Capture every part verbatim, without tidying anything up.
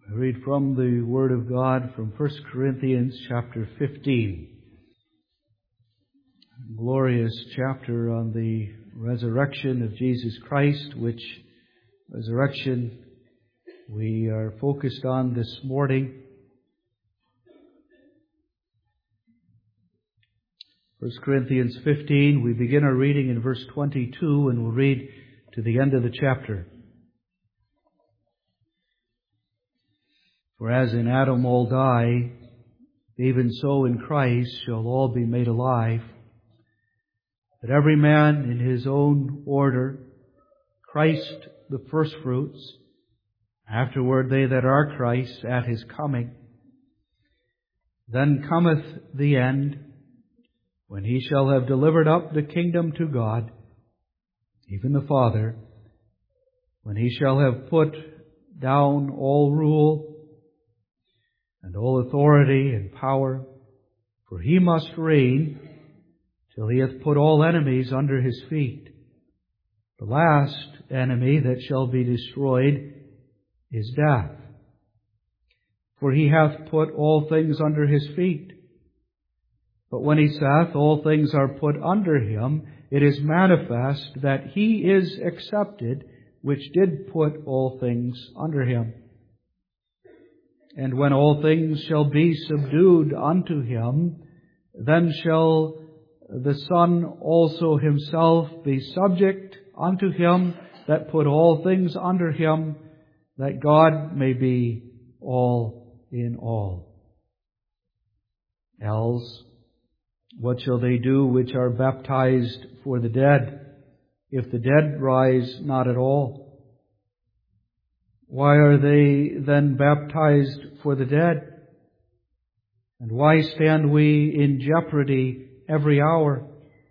I read from the Word of God from First Corinthians chapter fifteen. A glorious chapter on the resurrection of Jesus Christ, which resurrection we are focused on this morning. First Corinthians fifteen, we begin our reading in verse twenty-two and we'll read to the end of the chapter. For as in Adam all die, even so in Christ shall all be made alive. But every man in his own order, Christ the firstfruits, afterward they that are Christ at His coming. Then cometh the end, when He shall have delivered up the kingdom to God, even the Father, when He shall have put down all rule and all authority and power, for He must reign till He hath put all enemies under His feet. The last enemy that shall be destroyed is death. For He hath put all things under His feet. But when He saith, all things are put under Him, it is manifest that He is accepted, which did put all things under Him. And when all things shall be subdued unto Him, then shall the Son also Himself be subject unto Him that put all things under Him, that God may be all in all. Else, what shall they do which are baptized for the dead, if the dead rise not at all? Why are they then baptized for the dead? And why stand we in jeopardy every hour?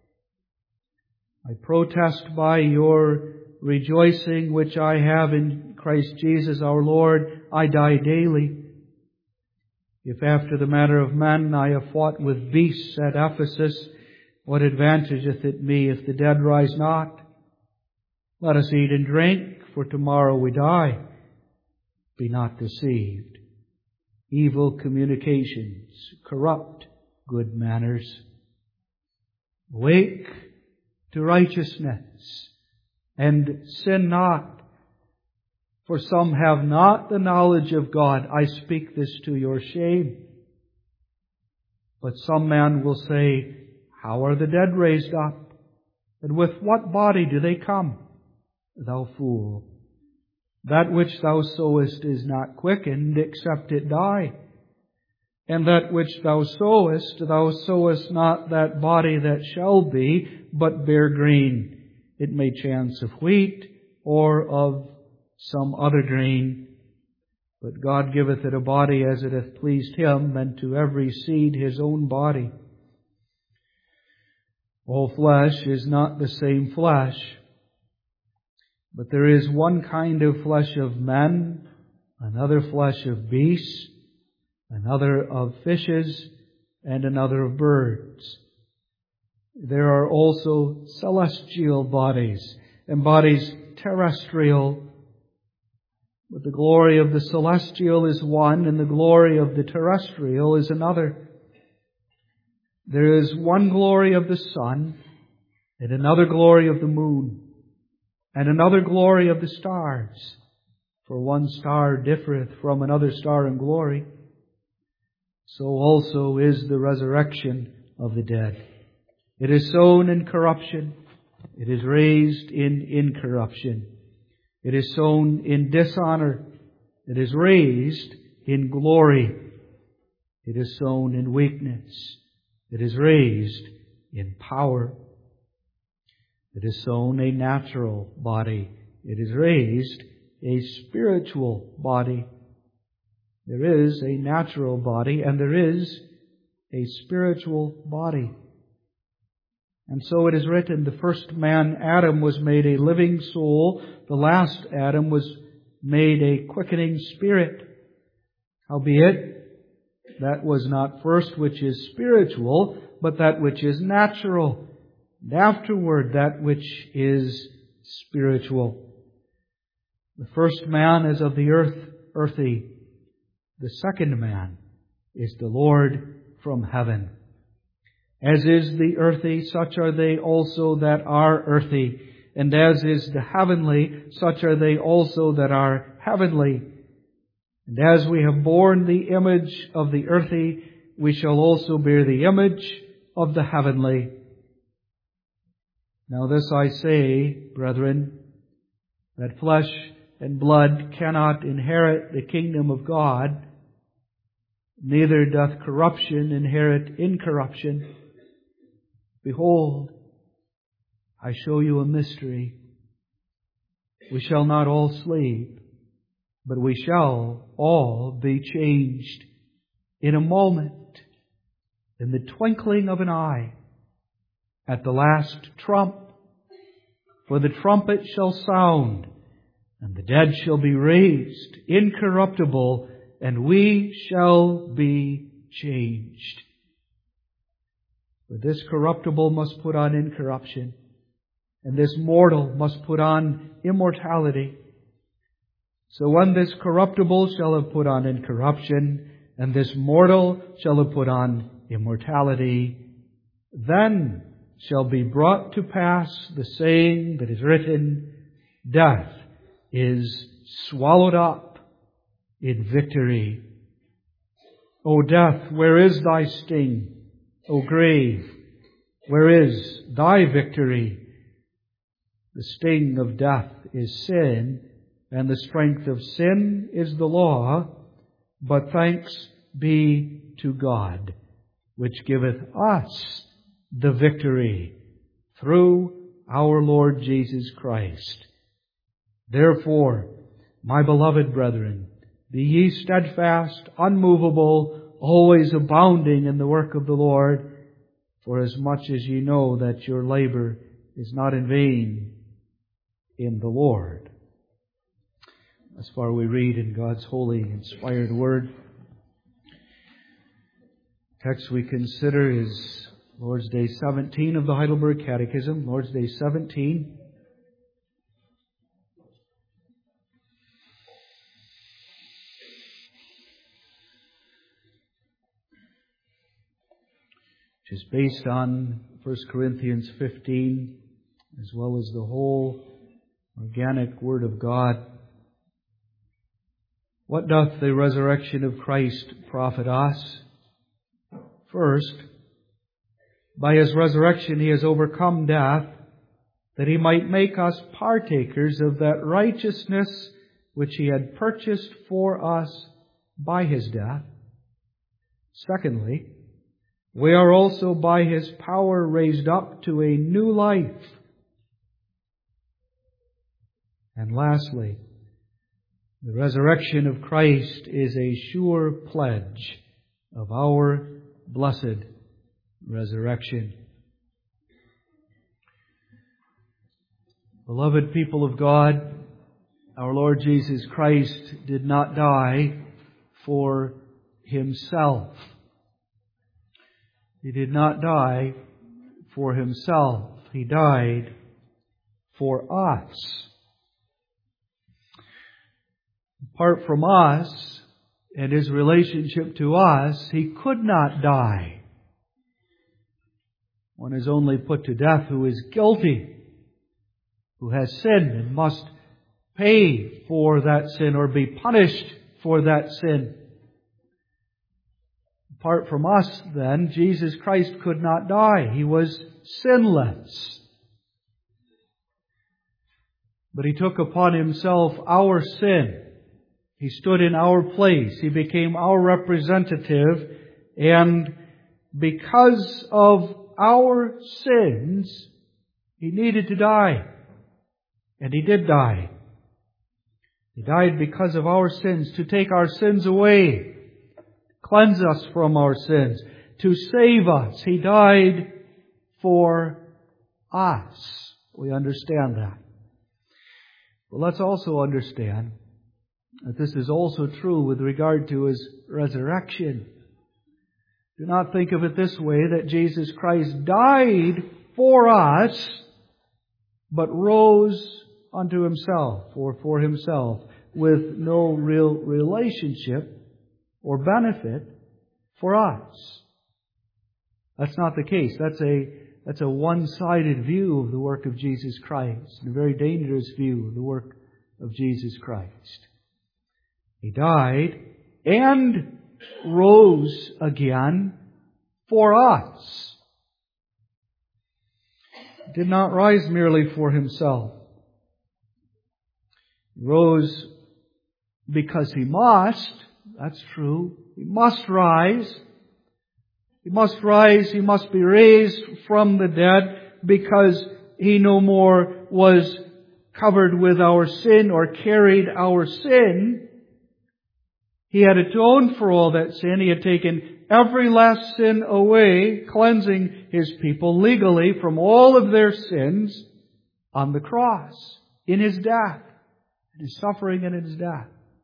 I protest by your rejoicing which I have in Christ Jesus our Lord, I die daily. If after the manner of men I have fought with beasts at Ephesus, what advantageth it me if the dead rise not? Let us eat and drink, for tomorrow we die. Be not deceived. Evil communications corrupt good manners. Awake to righteousness, and sin not. For some have not the knowledge of God. I speak this to your shame. But some man will say, how are the dead raised up? And with what body do they come? Thou fool! That which thou sowest is not quickened, except it die. And that which thou sowest, thou sowest not that body that shall be, but bare grain. It may chance of wheat, or of some other grain. But God giveth it a body as it hath pleased Him, and to every seed his own body. All flesh is not the same flesh, but there is one kind of flesh of men, another flesh of beasts, another of fishes, and another of birds. There are also celestial bodies, and bodies terrestrial. But the glory of the celestial is one, and the glory of the terrestrial is another. There is one glory of the sun, and another glory of the moon, and another glory of the stars. For one star differeth from another star in glory. So also is the resurrection of the dead. It is sown in corruption. It is raised in incorruption. It is sown in dishonor. It is raised in glory. It is sown in weakness. It is raised in power. It is sown a natural body. It is raised a spiritual body. There is a natural body and there is a spiritual body. And so it is written, the first man, Adam, was made a living soul. The last Adam was made a quickening spirit. Howbeit, that was not first which is spiritual, but that which is natural. And afterward, that which is spiritual. The first man is of the earth, earthy. the second man is the Lord from heaven. As is the earthy, such are they also that are earthy. And as is the heavenly, such are they also that are heavenly. And as we have borne the image of the earthy, we shall also bear the image of the heavenly. Now this I say, brethren, that flesh and blood cannot inherit the kingdom of God, neither doth corruption inherit incorruption. Behold, I show you a mystery. We shall not all sleep, but we shall all be changed in a moment, in the twinkling of an eye, at the last trump. For the trumpet shall sound, and the dead shall be raised incorruptible, and we shall be changed. For this corruptible must put on incorruption, and this mortal must put on immortality. So when this corruptible shall have put on incorruption, and this mortal shall have put on immortality, then shall be brought to pass the saying that is written, Death is swallowed up in victory. O death, where is thy sting? O grave, where is thy victory? The sting of death is sin, and the strength of sin is the law. But thanks be to God, which giveth us the victory through our Lord Jesus Christ. Therefore, my beloved brethren, be ye steadfast, unmovable, always abounding in the work of the Lord, for as much as ye know that your labor is not in vain in the Lord. As far we read in God's holy, inspired Word. Text we consider is Lord's Day seventeen of the Heidelberg Catechism. Lord's Day seventeen. Which is based on First Corinthians fifteen, as well as the whole organic Word of God. What doth the resurrection of Christ profit us? First, by His resurrection He has overcome death, that He might make us partakers of that righteousness which He had purchased for us by His death. Secondly, we are also by His power raised up to a new life. And lastly, the resurrection of Christ is a sure pledge of our blessed resurrection. Beloved people of God, our Lord Jesus Christ did not die for Himself. He did not die for Himself. He died for us. Apart from us and His relationship to us, He could not die. One is only put to death who is guilty, who has sinned and must pay for that sin or be punished for that sin. Apart from us, then, Jesus Christ could not die. He was sinless. But He took upon Himself our sin. He stood in our place. He became our representative. And because of our sins, He needed to die. And He did die. He died because of our sins, to take our sins away, cleanse us from our sins, to save us. He died for us. We understand that. But let's also understand that this is also true with regard to His resurrection. Do not think of it this way, that Jesus Christ died for us, but rose unto Himself, or for Himself, with no real relationship or benefit for us. That's not the case. That's a, that's a one-sided view of the work of Jesus Christ, a very dangerous view of the work of Jesus Christ. He died and rose again for us. He did not rise merely for Himself. He rose because He must. That's true. He must rise. He must rise. He must be raised from the dead because He no more was covered with our sin or carried our sin. He had atoned for all that sin. He had taken every last sin away, cleansing His people legally from all of their sins on the cross, in His death, in His suffering and in His death.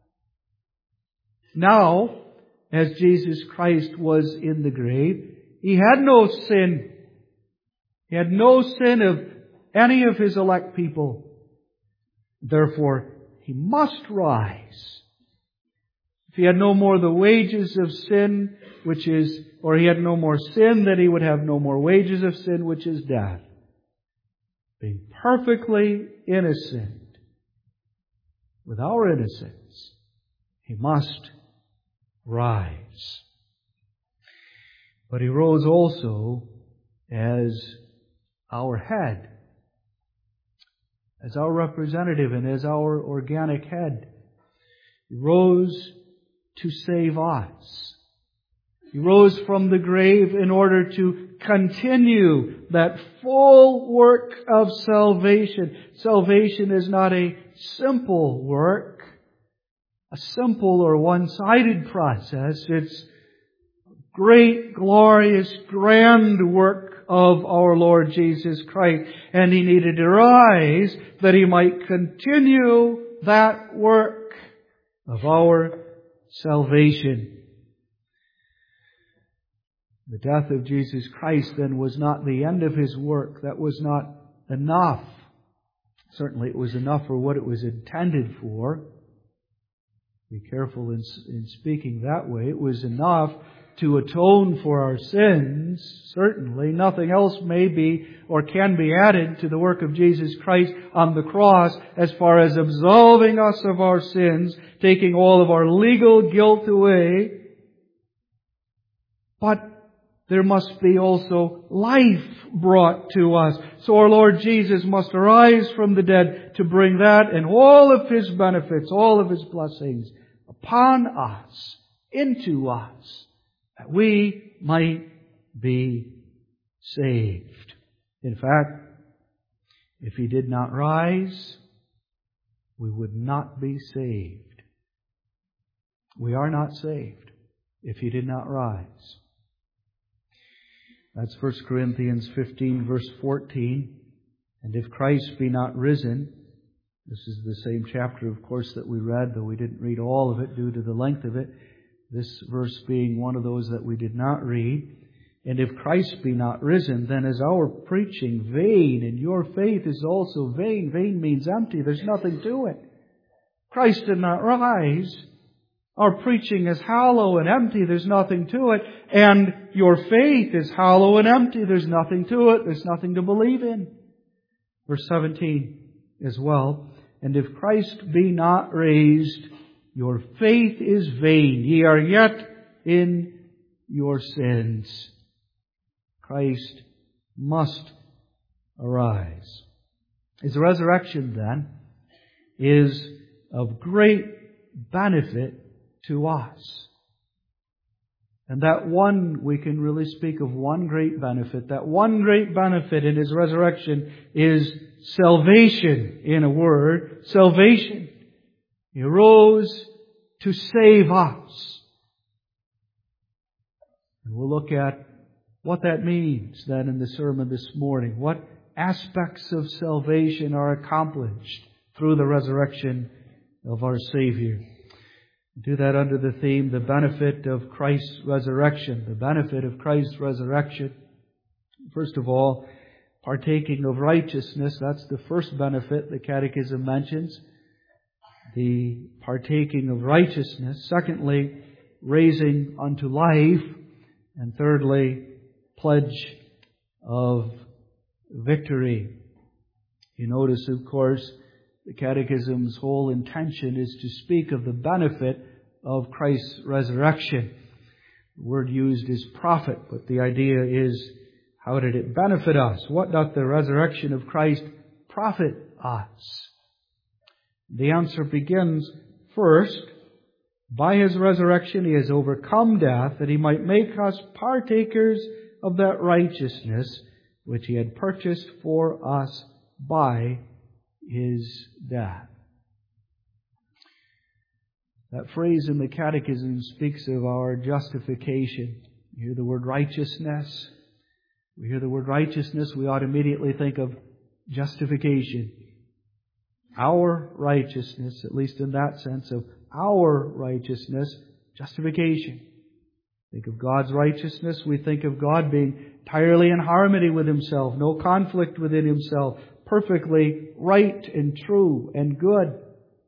Now, as Jesus Christ was in the grave, He had no sin. He had no sin of any of His elect people. Therefore, He must rise. If He had no more the wages of sin, which is, or He had no more sin, then He would have no more wages of sin, which is death. Being perfectly innocent, with our innocence, He must rise. But He rose also as our head, as our representative and as our organic head. He rose to save us. He rose from the grave in order to continue that full work of salvation. Salvation is not a simple work, a simple or one-sided process. It's great, glorious, grand work of our Lord Jesus Christ. And He needed to rise that He might continue that work of our salvation. The death of Jesus Christ then was not the end of His work. That was not enough. Certainly it was enough for what it was intended for. Be careful in, in speaking that way. It was enough to atone for our sins. Certainly nothing else may be or can be added to the work of Jesus Christ on the cross as far as absolving us of our sins, taking all of our legal guilt away. But there must be also life brought to us. So our Lord Jesus must arise from the dead to bring that and all of His benefits, all of His blessings upon us, into us, that we might be saved. In fact, if He did not rise, we would not be saved. We are not saved if He did not rise. That's First Corinthians fifteen, verse fourteen. And if Christ be not risen, this is the same chapter, of course, that we read, though we didn't read all of it due to the length of it. This verse being one of those that we did not read. And if Christ be not risen, then is our preaching vain, and your faith is also vain. Vain means empty. There's nothing to it. Christ did not rise. Our preaching is hollow and empty. There's nothing to it. And your faith is hollow and empty. There's nothing to it. There's nothing to believe in. Verse seventeen as well. And if Christ be not raised, your faith is vain. Ye are yet in your sins. Christ must arise. His resurrection, then, is of great benefit to us. And that one, we can really speak of one great benefit. That one great benefit in His resurrection is salvation, in a word. Salvation. He rose to save us. And we'll look at what that means then in the sermon this morning. What aspects of salvation are accomplished through the resurrection of our Savior. Do that under the theme, the benefit of Christ's resurrection. The benefit of Christ's resurrection. First of all, partaking of righteousness. That's the first benefit the Catechism mentions. The partaking of righteousness. Secondly, raising unto life. And thirdly, pledge of victory. You notice, of course, the Catechism's whole intention is to speak of the benefit of Christ's resurrection. The word used is profit, but the idea is, how did it benefit us? What doth the resurrection of Christ profit us? The answer begins first, by His resurrection He has overcome death, that He might make us partakers of that righteousness which He had purchased for us by His death. That phrase in the Catechism speaks of our justification. You hear the word righteousness. We hear the word righteousness, we ought to immediately think of justification. Our righteousness, at least in that sense of our righteousness, justification. Think of God's righteousness, we think of God being entirely in harmony with Himself, no conflict within Himself, perfectly right and true and good.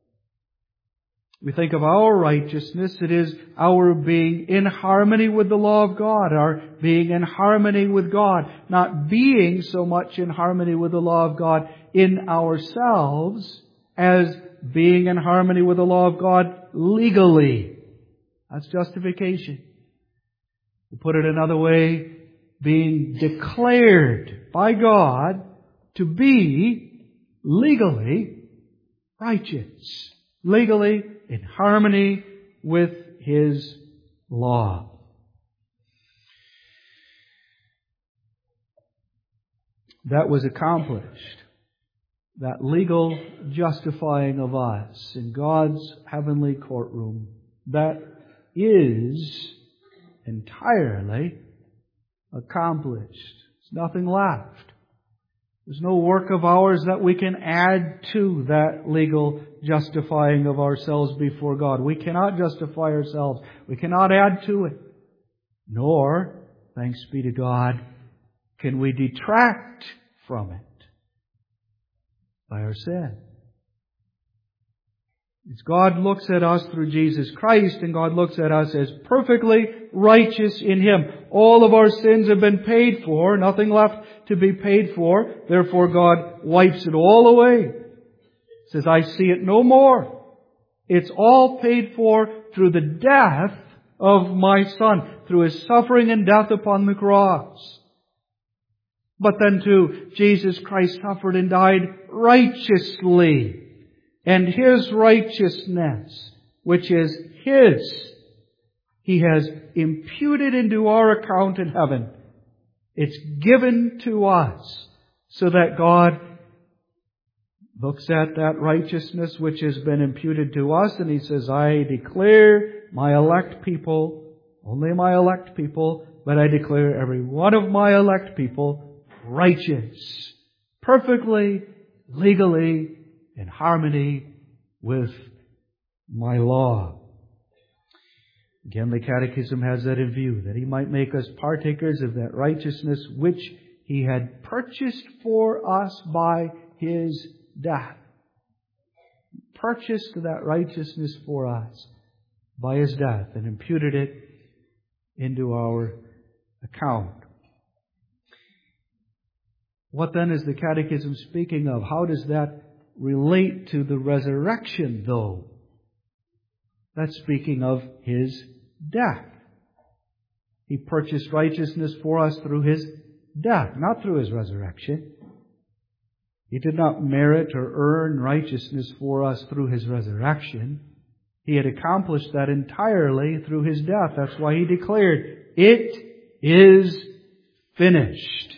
We think of our righteousness, it is our being in harmony with the law of God, our being in harmony with God, not being so much in harmony with the law of God in ourselves as being in harmony with the law of God legally. That's justification. To put it another way, being declared by God to be legally righteous. Legally in harmony with His law. That was accomplished. That legal justifying of us in God's heavenly courtroom, that is entirely accomplished. There's nothing left. There's no work of ours that we can add to that legal justifying of ourselves before God. We cannot justify ourselves. We cannot add to it. Nor, thanks be to God, can we detract from it by our sin. As God looks at us through Jesus Christ, and God looks at us as perfectly righteous in Him. All of our sins have been paid for, nothing left to be paid for. Therefore God wipes it all away. He says, I see it no more. It's all paid for through the death of my Son, through His suffering and death upon the cross. But then too, Jesus Christ suffered and died righteously. And His righteousness, which is His, He has imputed into our account in heaven. It's given to us so that God looks at that righteousness which has been imputed to us and He says, I declare my elect people, only my elect people, but I declare every one of my elect people righteous, perfectly, legally, in harmony with my law. Again, the Catechism has that in view, that He might make us partakers of that righteousness which He had purchased for us by His death. Purchased that righteousness for us by His death and imputed it into our account. What then is the Catechism speaking of? How does that relate to the resurrection, though? That's speaking of His death. He purchased righteousness for us through His death, not through His resurrection. He did not merit or earn righteousness for us through His resurrection. He had accomplished that entirely through His death. That's why He declared, it is finished.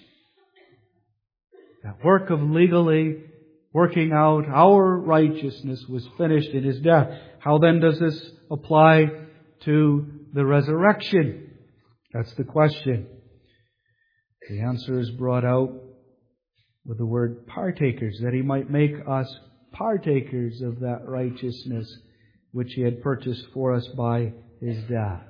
That work of legally working out our righteousness was finished in His death. How then does this apply to the resurrection? That's the question. The answer is brought out with the word partakers, that He might make us partakers of that righteousness which He had purchased for us by His death.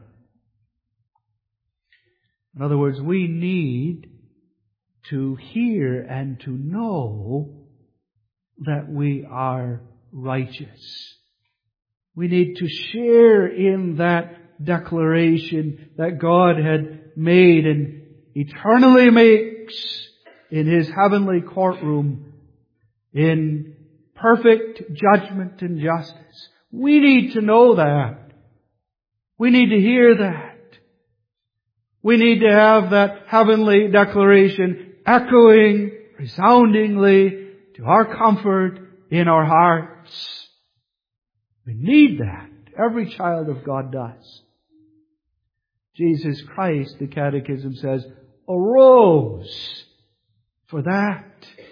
In other words, we need to hear and to know that we are righteous. We need to share in that declaration that God had made and eternally makes in His heavenly courtroom in perfect judgment and justice. We need to know that. We need to hear that. We need to have that heavenly declaration echoing resoundingly to our comfort in our hearts. We need that. Every child of God does. Jesus Christ, the Catechism says, arose for that.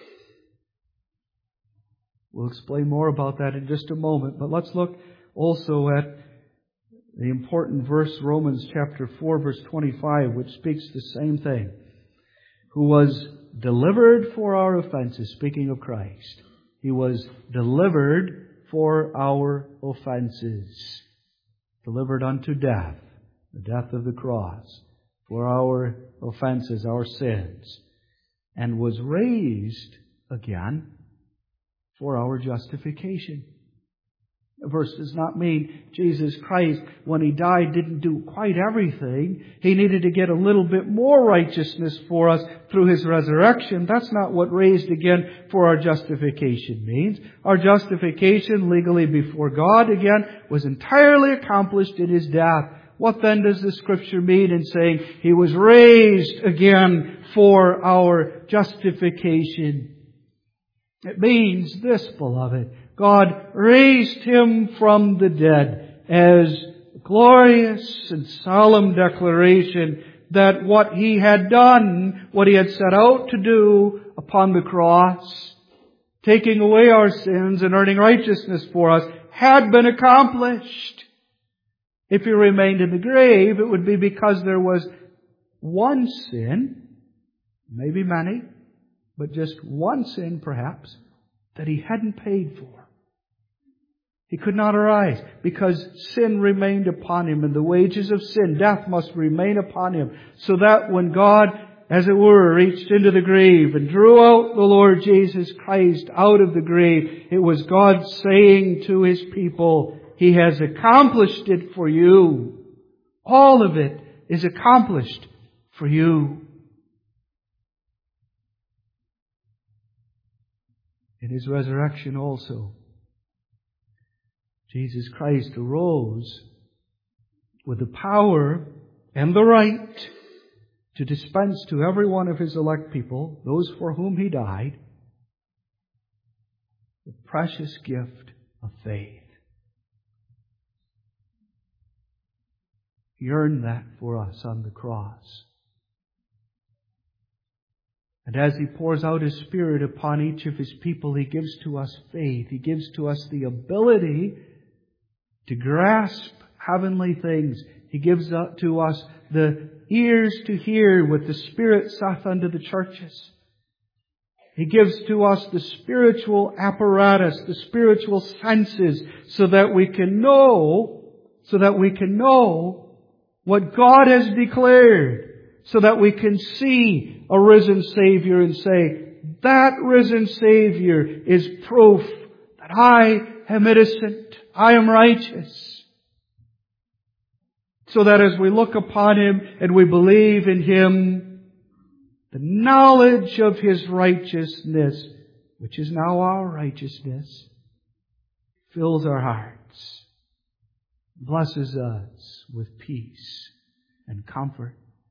We'll explain more about that in just a moment, but let's look also at the important verse, Romans chapter four, verse twenty-five, which speaks the same thing. Who was delivered for our offenses, speaking of Christ. He was delivered for our offenses. Delivered unto death, the death of the cross, for our offenses, our sins. And was raised again for our justification. The verse does not mean Jesus Christ, when He died, didn't do quite everything. He needed to get a little bit more righteousness for us through His resurrection. That's not what raised again for our justification means. Our justification legally before God, again, was entirely accomplished in His death. What then does the Scripture mean in saying He was raised again for our justification? It means this, beloved. God raised Him from the dead as a glorious and solemn declaration that what He had done, what He had set out to do upon the cross, taking away our sins and earning righteousness for us, had been accomplished. If He remained in the grave, it would be because there was one sin, maybe many, but just one sin perhaps, that He hadn't paid for. He could not arise because sin remained upon Him, and the wages of sin, death, must remain upon Him. So that when God, as it were, reached into the grave and drew out the Lord Jesus Christ out of the grave, it was God saying to His people, He has accomplished it for you. All of it is accomplished for you. In His resurrection also, Jesus Christ arose with the power and the right to dispense to every one of His elect people, those for whom He died, the precious gift of faith. He earned that for us on the cross. And as He pours out His Spirit upon each of His people, He gives to us faith. He gives to us the ability to grasp heavenly things. He gives to us the ears to hear what the Spirit saith unto the churches. He gives to us the spiritual apparatus, the spiritual senses, so that we can know, so that we can know what God has declared, so that we can see a risen Savior and say, that risen Savior is proof that I am innocent. I am righteous. So that as we look upon Him and we believe in Him, the knowledge of His righteousness, which is now our righteousness, fills our hearts, blesses us with peace and comfort.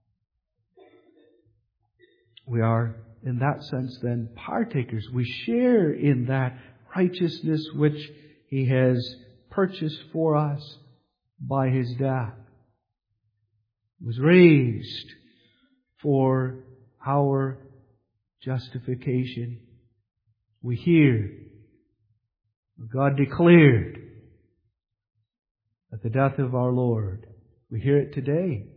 We are, in that sense, then partakers. We share in that righteousness which He has purchased for us by His death. He was raised for our justification. We hear God declared at the death of our Lord. We hear it today.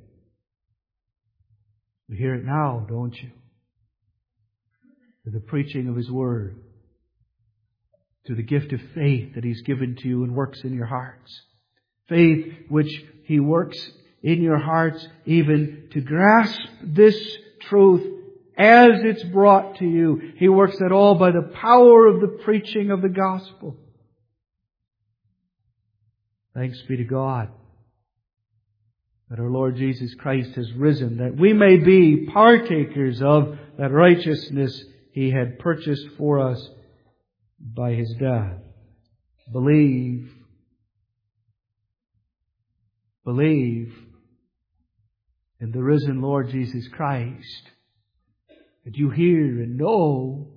We hear it now, don't you? Through the preaching of His Word, through the gift of faith that He's given to you and works in your hearts. Faith which He works in your hearts even to grasp this truth as it's brought to you. He works it all by the power of the preaching of the gospel. Thanks be to God. that our Lord Jesus Christ has risen, that we may be partakers of that righteousness He had purchased for us by His death. Believe. Believe in the risen Lord Jesus Christ. That you hear and know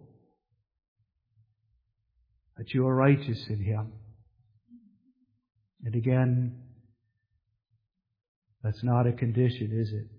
that you are righteous in Him. And again, that's not a condition, is it?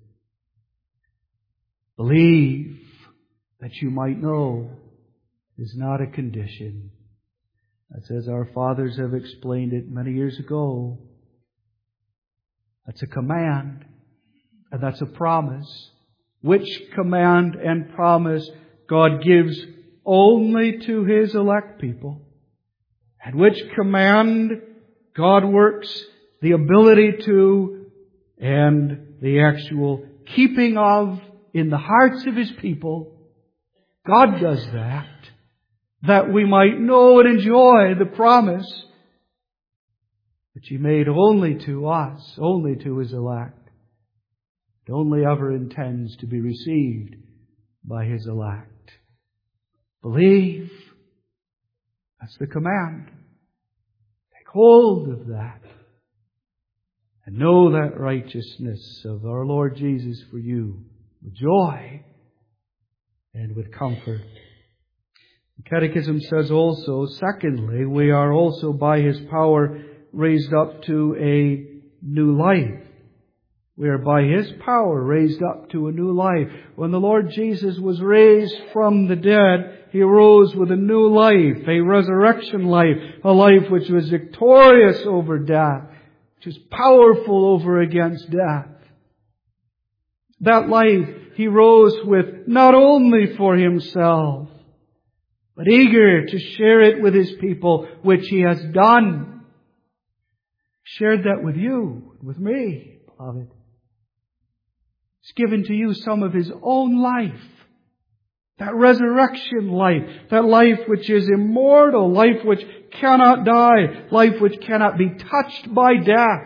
Believe that you might know is not a condition. That's as our fathers have explained it many years ago. That's a command, and that's a promise. Which command and promise God gives only to His elect people. And which command God works the ability to and the actual keeping of in the hearts of His people. God does that, that we might know and enjoy the promise which He made only to us, only to His elect. It only ever intends to be received by His elect. Believe. That's the command. Take hold of that. And know that righteousness of our Lord Jesus for you with joy and with comfort. The Catechism says also, secondly, we are also by His power raised up to a new life. We are by His power raised up to a new life. When the Lord Jesus was raised from the dead, He arose with a new life, a resurrection life, a life which was victorious over death, which was powerful over against death. That life He rose with not only for Himself, but eager to share it with His people, which He has done. Shared that with you, with me, beloved. He's given to you some of His own life. That resurrection life. That life which is immortal. Life which cannot die. Life which cannot be touched by death.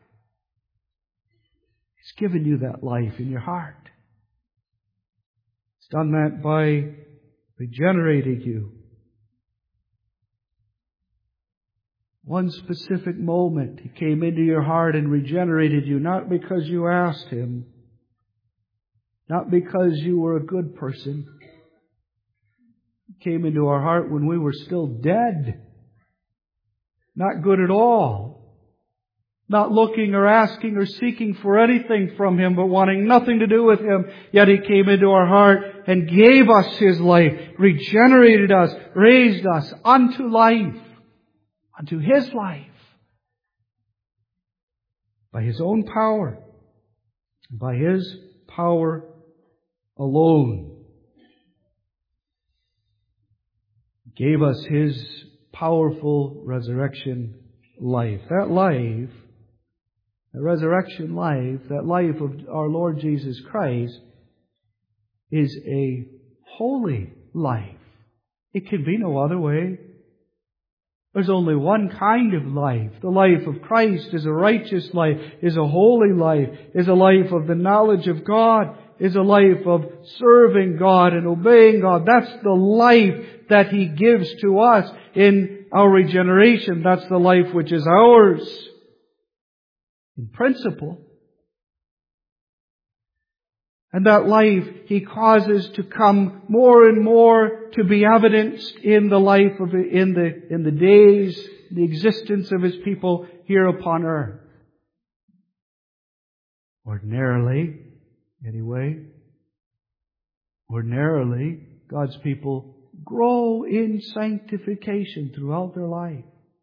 He's given you that life in your heart. He's done that by regenerating you. One specific moment He came into your heart and regenerated you, not because you asked Him, not because you were a good person. He came into our heart when we were still dead, not good at all, not looking or asking or seeking for anything from Him, but wanting nothing to do with Him. Yet He came into our heart and gave us His life, regenerated us, raised us unto life, unto His life, by His own power, by His power alone. He gave us His powerful resurrection life. That life, the resurrection life, that life of our Lord Jesus Christ, is a holy life. It can be no other way. There's only one kind of life. The life of Christ is a righteous life, is a holy life, is a life of the knowledge of God, is a life of serving God and obeying God. That's the life that He gives to us in our regeneration. That's the life which is ours in principle. And that life He causes to come more and more to be evidenced in the life of, in the, in the days, the existence of His people here upon earth. Ordinarily, anyway, ordinarily, God's people grow in sanctification throughout their life.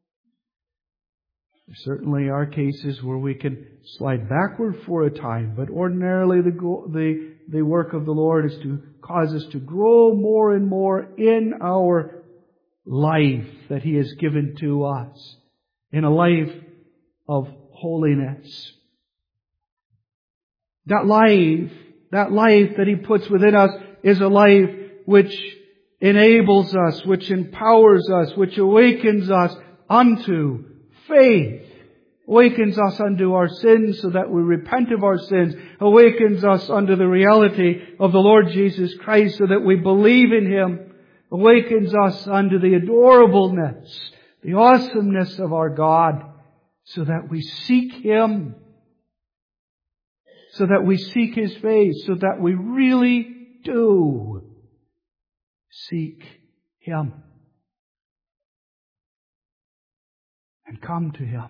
There certainly are cases where we can slide backward for a time, but ordinarily the, the, the work of the Lord is to cause us to grow more and more in our life that He has given to us, in a life of holiness. That life, that life that He puts within us is a life which enables us, which empowers us, which awakens us unto faith Awakens us unto our sins so that we repent of our sins. Awakens us unto the reality of the Lord Jesus Christ so that we believe in Him. Awakens us unto the adorableness, the awesomeness of our God so that we seek Him. So that we seek His face. So that we really do seek Him. And come to Him.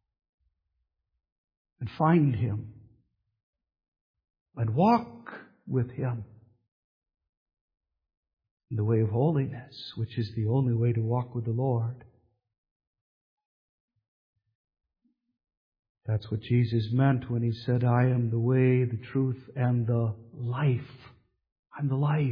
And find Him. And walk with Him. In the way of holiness, which is the only way to walk with the Lord. That's what Jesus meant when He said, I am the way, the truth, and the life. I'm the life.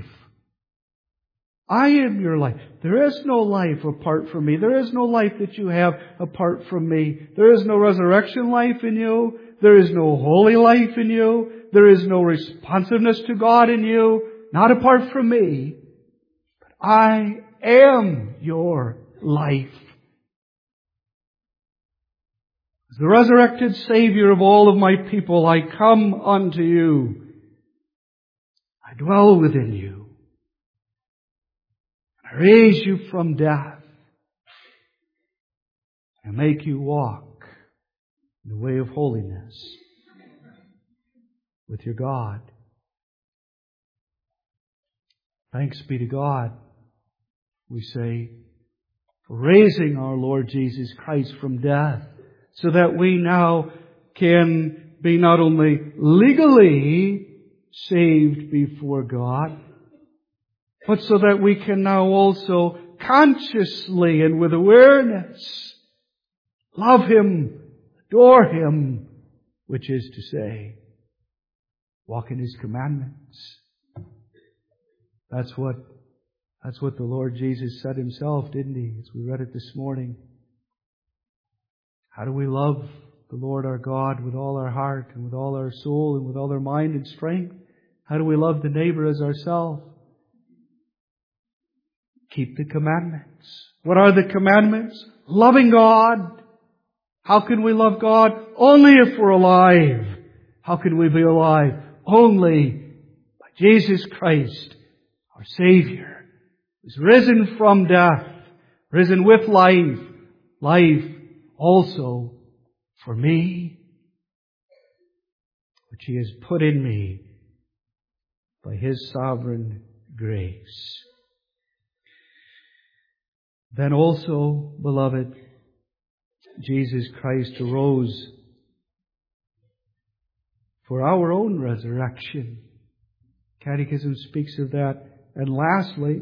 I am your life. There is no life apart from me. There is no life that you have apart from me. There is no resurrection life in you. There is no holy life in you. There is no responsiveness to God in you. Not apart from me. But I am your life. As the resurrected Savior of all of my people, I come unto you. I dwell within you. I raise you from death and make you walk in the way of holiness with your God. Thanks be to God, we say, for raising our Lord Jesus Christ from death so that we now can be not only legally saved before God, but so that we can now also consciously and with awareness love Him, adore Him, which is to say, walk in His commandments. That's what, that's what the Lord Jesus said Himself, didn't He? As we read it this morning. How do we love the Lord our God with all our heart and with all our soul and with all our mind and strength? How do we love the neighbor as ourselves? Keep the commandments. What are the commandments? Loving God. How can we love God? Only if we're alive. How can we be alive? Only by Jesus Christ, our Savior, who's risen from death, risen with life, life also for me, which He has put in me by His sovereign grace. Then also, beloved, Jesus Christ arose for our own resurrection. Catechism speaks of that. And lastly,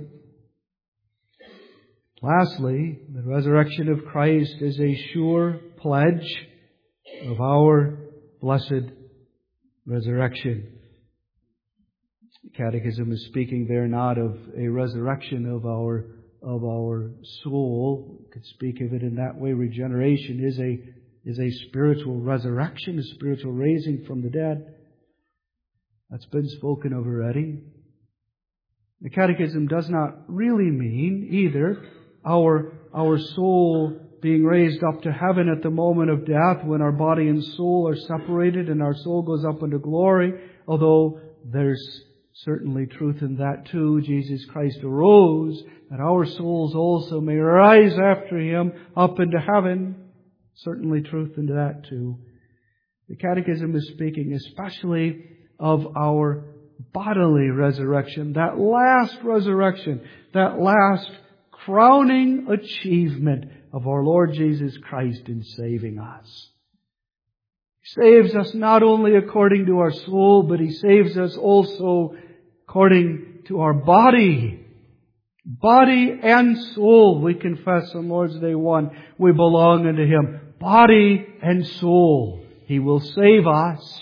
lastly, the resurrection of Christ is a sure pledge of our blessed resurrection. The Catechism is speaking there not of a resurrection of our of our soul. We could speak of it in that way. Regeneration is a is a spiritual resurrection, a spiritual raising from the dead. That's been spoken of already. The Catechism does not really mean either our our soul being raised up to heaven at the moment of death when our body and soul are separated and our soul goes up into glory, although there's certainly truth in that too. Jesus Christ arose, that our souls also may rise after Him up into heaven. Certainly truth in that too. The Catechism is speaking especially of our bodily resurrection, that last resurrection, that last crowning achievement of our Lord Jesus Christ in saving us. He saves us not only according to our soul, but He saves us also according to our body. Body and soul, we confess on Lord's Day one, we belong unto Him. Body and soul, He will save us.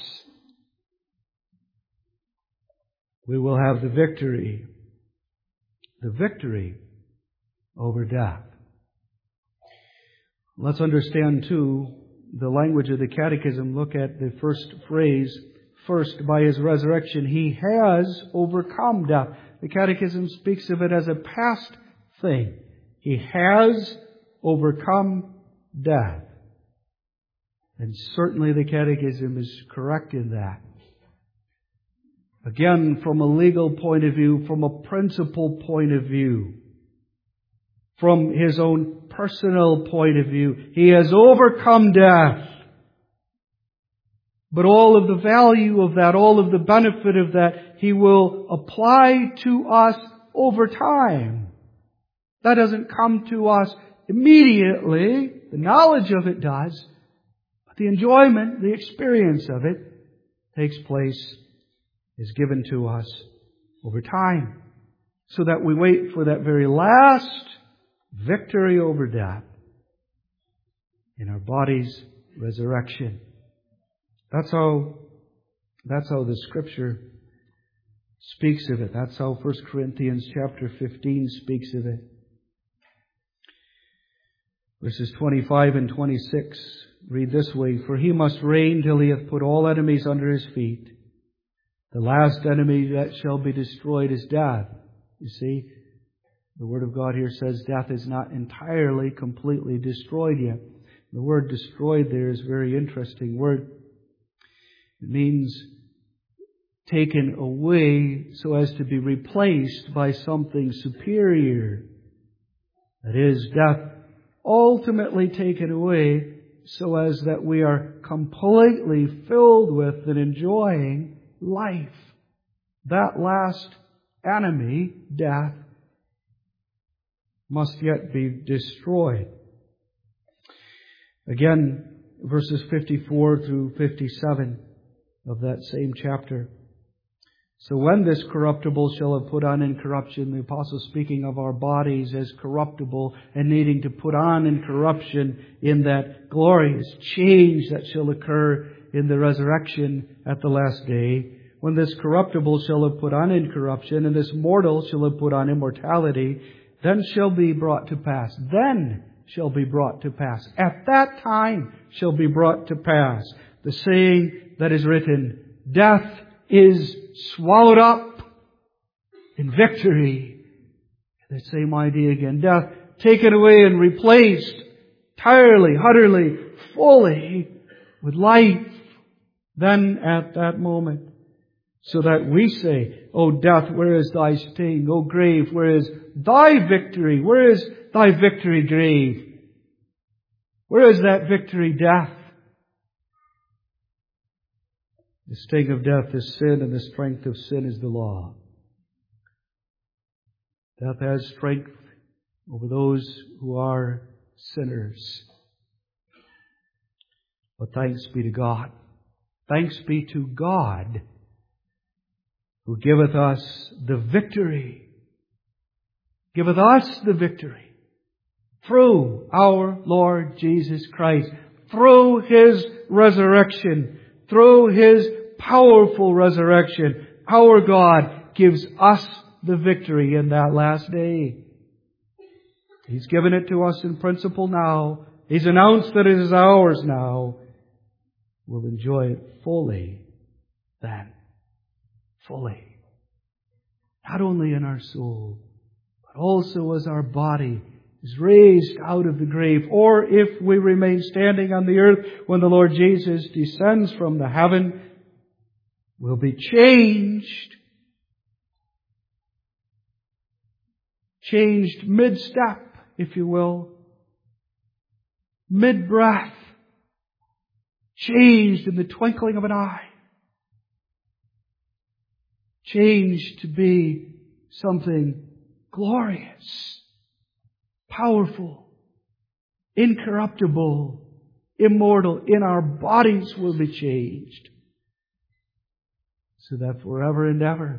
We will have the victory, the victory over death. Let's understand too the language of the Catechism. Look at the first phrase. First, by His resurrection, He has overcome death. The Catechism speaks of it as a past thing. He has overcome death. And certainly the Catechism is correct in that. Again, from a legal point of view, from a principle point of view, from his own personal point of view, he has overcome death. But all of the value of that, all of the benefit of that, he will apply to us over time. That doesn't come to us immediately. The knowledge of it does. But the enjoyment, the experience of it takes place, is given to us over time. So that we wait for that very last victory over death in our body's resurrection. That's how, that's how the Scripture speaks of it. That's how First Corinthians chapter fifteen speaks of it. Verses twenty-five and twenty-six read this way, "For he must reign till he hath put all enemies under his feet. The last enemy that shall be destroyed is death." You see, the Word of God here says death is not entirely, completely destroyed yet. The word destroyed there is a very interesting word. It means taken away so as to be replaced by something superior. That is, death ultimately taken away so as that we are completely filled with and enjoying life. That last enemy, death, must yet be destroyed. Again, verses fifty-four through fifty-seven of that same chapter. "So when this corruptible shall have put on incorruption," the Apostle speaking of our bodies as corruptible and needing to put on incorruption in that glorious change that shall occur in the resurrection at the last day. "When this corruptible shall have put on incorruption, and this mortal shall have put on immortality, then shall be brought to pass." Then shall be brought to pass. At that time shall be brought to pass the saying that is written, "Death is swallowed up in victory." That same idea again. Death taken away and replaced entirely, utterly, fully with life. Then at that moment. So that we say, "O death, where is thy sting? O grave, where is thy victory? Where is thy victory, grave? Where is that victory, death?" The sting of death is sin, and the strength of sin is the law. Death has strength over those who are sinners. But thanks be to God. Thanks be to God, who giveth us the victory, giveth us the victory through our Lord Jesus Christ, through His resurrection, through His powerful resurrection. Our God gives us the victory in that last day. He's given it to us in principle now. He's announced that it is ours now. We'll enjoy it fully then. Fully. Not only in our soul, but also as our body is raised out of the grave, or if we remain standing on the earth when the Lord Jesus descends from the heaven, we'll be changed. Changed mid-step, if you will. Mid-breath. Changed in the twinkling of an eye. Changed to be something glorious, powerful, incorruptible, immortal. In our bodies will be changed. So that forever and ever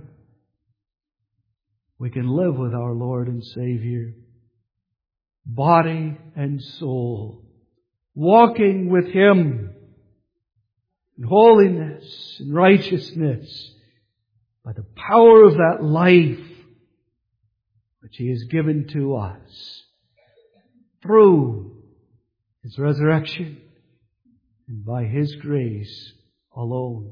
we can live with our Lord and Savior, body and soul, walking with Him in holiness and righteousness, by the power of that life which He has given to us through His resurrection and by His grace alone.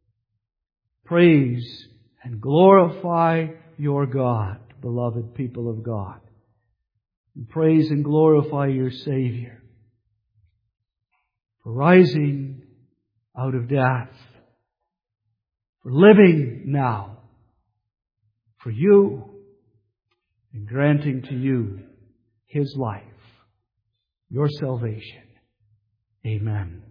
Praise and glorify your God, beloved people of God. And praise and glorify your Savior. for rising out of death, for living now for you, and granting to you His life, your salvation. Amen.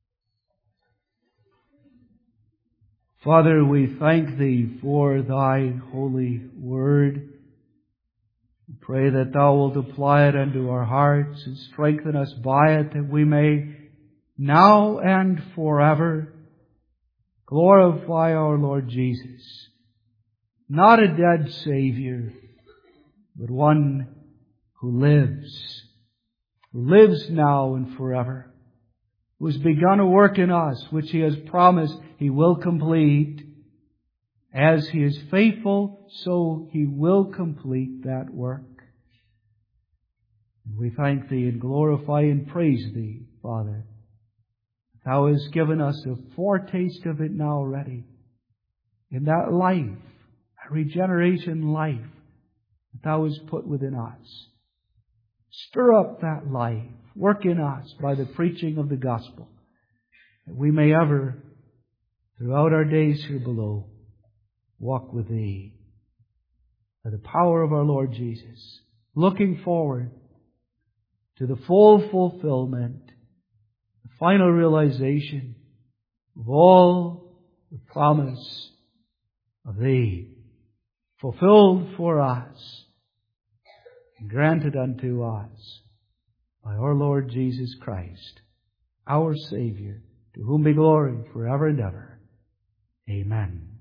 Father, we thank Thee for Thy holy word. We pray that Thou wilt apply it unto our hearts and strengthen us by it, that we may now and forever glorify our Lord Jesus, not a dead Savior, but one who lives, who lives now and forever, who has begun a work in us which He has promised He will complete. As He is faithful, so He will complete that work. We thank Thee and glorify and praise Thee, Father. Thou hast given us a foretaste of it now already. In that life, that regeneration life that Thou hast put within us. Stir up that life. Work in us by the preaching of the gospel, that we may ever, throughout our days here below, walk with Thee by the power of our Lord Jesus, looking forward to the full fulfillment, the final realization of all the promise of Thee, fulfilled for us and granted unto us by our Lord Jesus Christ, our Savior, to whom be glory forever and ever. Amen.